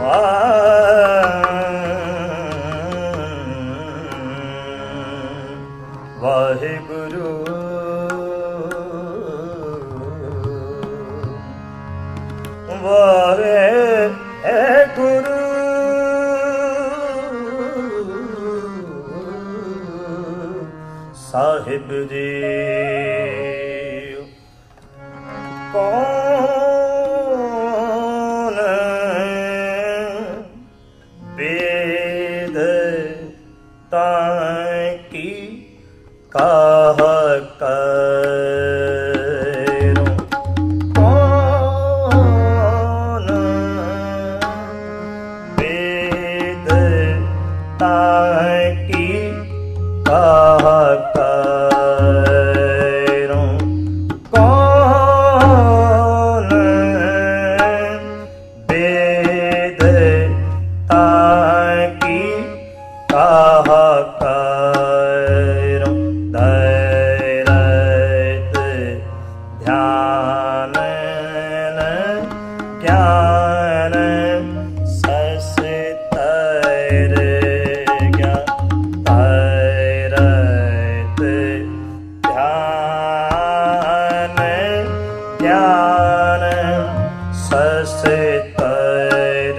वाहिगुरु वाहिगुरु साहिब जी कौन वेद ताकी काह करो कौन वेद ताकी काह करो कौन वेद ताकी काह करो धैर्य ध्यान ज्ञान सस्तर ध्यान ज्ञान सस्तर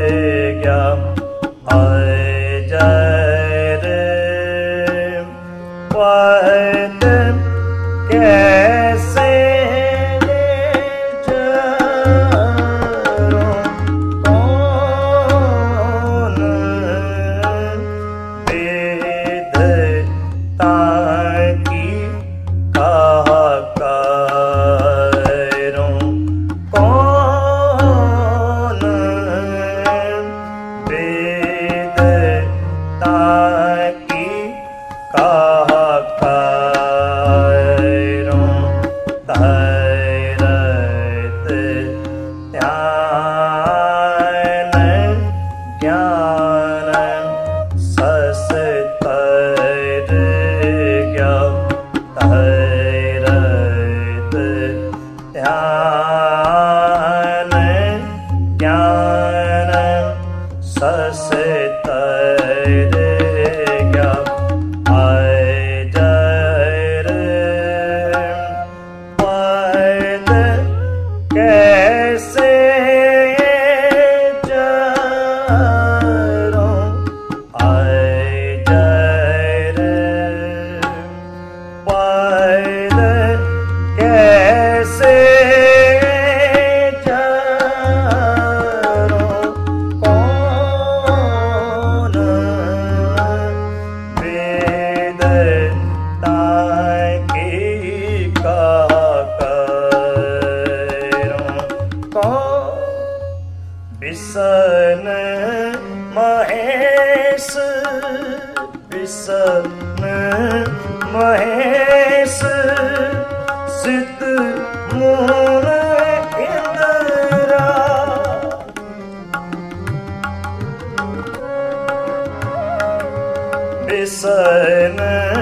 वाहिद कैसे जरो कौन वेद ताकी काह करो कौन वेद ताकी काह करो धैर्य ध्यान ज्ञान सस्तर धैर्य ध्यान ज्ञान सस्तर कैसे जरो वाहिद कैसे जरो कौन वेद ताकी काह बिसन महेश बिसन महेश सिद्ध मूल इंद्रा बिसन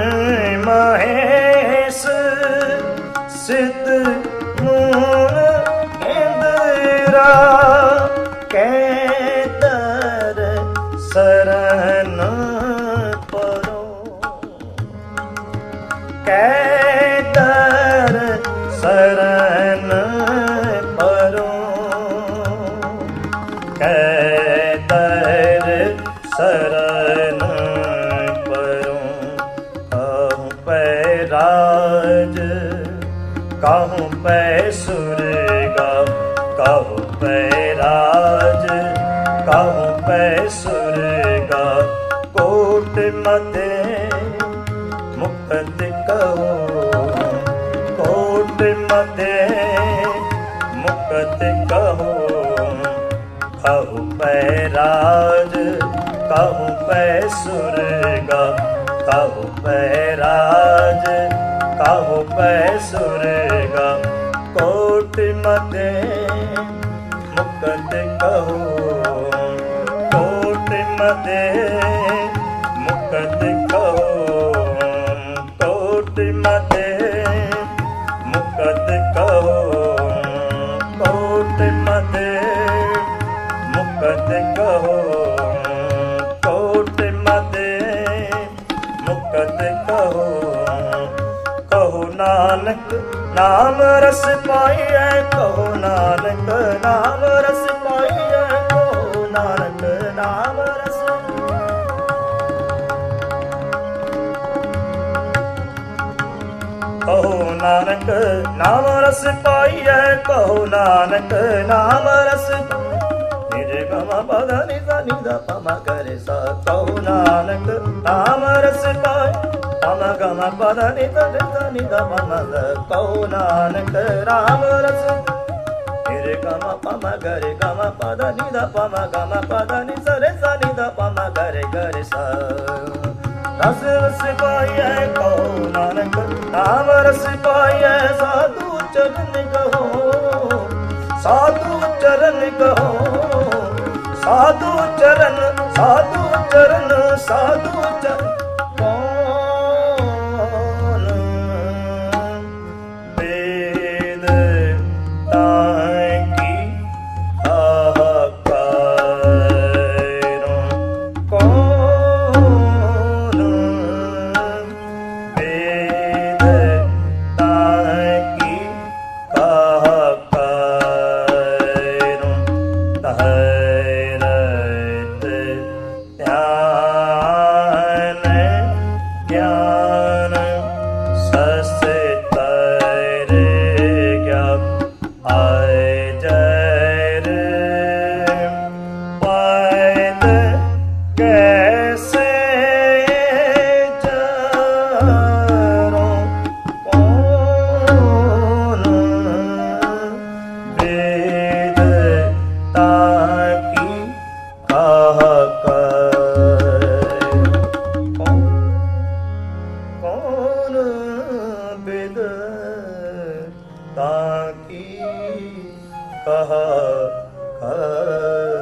महेश सिद्ध मूल इंद्रा कैतर शरण परो कैतर शरण परो कैतर शरण परो कहूँ पै राज कहूँ पै सुरगा कहूँ पै राज कहूँ पै सुरगा कोट मते मुक्त कहो कोट मते मुक्त कहो कहूँ पै राज कहूँ पै सुरगा कहूँ पै राज कहूँ पै सुरगा कोट मते मुक्त कहो कोट मते मुक्त कहो कोट मते मुक्त कहो कोट मते मुक्त नाम रस पाइए कहो नानक, नाम रस पाइए कहो नानक, नाम रस। कहो नानक नाम रस पाइए कहो नानक, नाम रस। निज गम पद निज निध पम करे सा कहो नानक नाम रस पाए, पम गम पद निध निध पम कहो नानक राम रस। निज गम पम गरे गम पद निध पम गम पद निज रे सा निध पम गरे गरे सा। रस रस पाइए कहो नानक नाम रस पाइए, साधु चरण कहो, साधु चरण कहो, साधु चरण, साधु चरण, साधु चरण। कौन वेद ताय की हाहाकारों, कौन वेद ताय की हाहाकारों। तहरत ध्यान ज्ञान सस तर ज्ञान आय जर पैद कैसे जरों। कौन वेद ताकी कौन वेद ताकी कहा